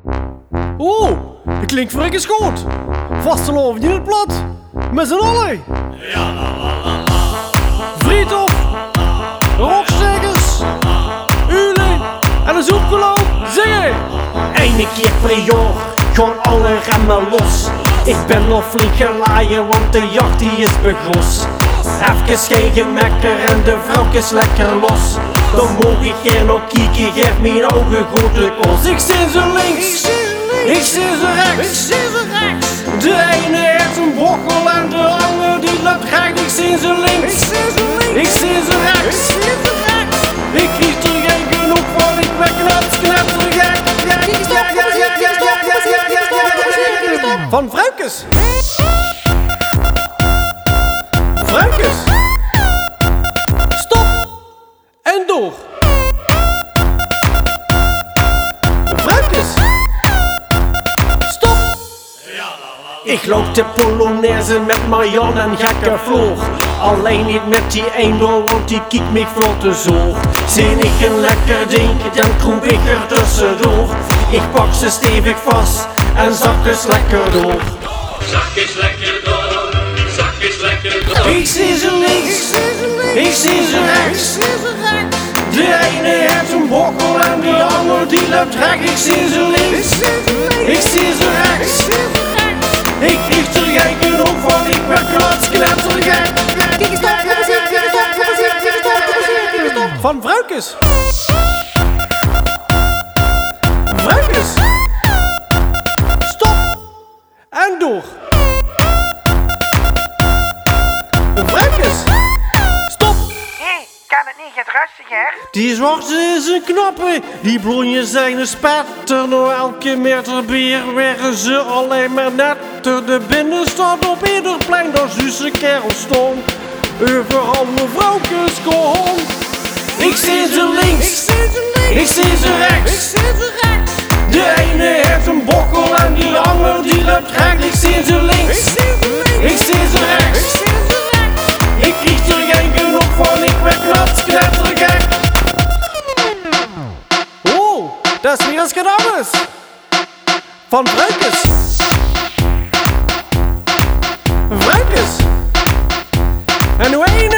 Oh, dat klinkt verrekens goed. Vastelovend in het plat. Met z'n allen. Friethof, rockstekers, ulen en een zoepgeloop zingen. Eén keer per jaar gaan alle remmen los. Ik ben nog flink gelaaien, want de jacht die is begros. Even geen gemekker en de vrouw is lekker los. Dan mogen ik geen nog kieken, geef mijn ogen grote kost. Ik zie ze links, ik zie ze rechts. De ene heeft een bokkel en de andere die loopt recht. Ik zie ze links, ik zie ze rechts. Ik krijg er geen genoeg van, ik ben knettergek. Van Vrouwkes. Vrouwkes. Stop en door. Vrouwkes. Stop. Ik loop de Polonaise met Marjan en gekke Floor. Alleen niet met die eendel, want die kijkt me vlot te zoor. Zie ik een lekker ding, dan kroep ik er tussendoor. Ik pak ze stevig vast en zak eens lekker door. Zak eens lekker door, zak eens lekker door. Ik zie ze links, ik zie ze rechts. De ene heeft een bokkel en de andere die loopt recht. Ik zie ze links, ik zie ze rechts. Ik krijg er geen genoeg van, ik ben knettergek. Van Vrouwkes. Vrouwkes. Stop en door. Vrouwkes. Stop. Kan het niet wat rustiger? Die zwarte is een knappe, die blonje zijn een spetter. Nou elke meter bier werden ze alleen maar netter. De binnenstad op ieder plein, daar zusse kerel stond. Overal mevrouwkes kom. Ik zie ze links, ik zie ze rechts. De ene heeft een bokkel en die andere die loopt recht. Ik zie ze links, ik zie ze rechts. Ik krijg er geen genoeg van, ik ben knettergek. Oh, dat is weer eens gedaan is. Van Vrouwkes. Vrouwkes. En hoe een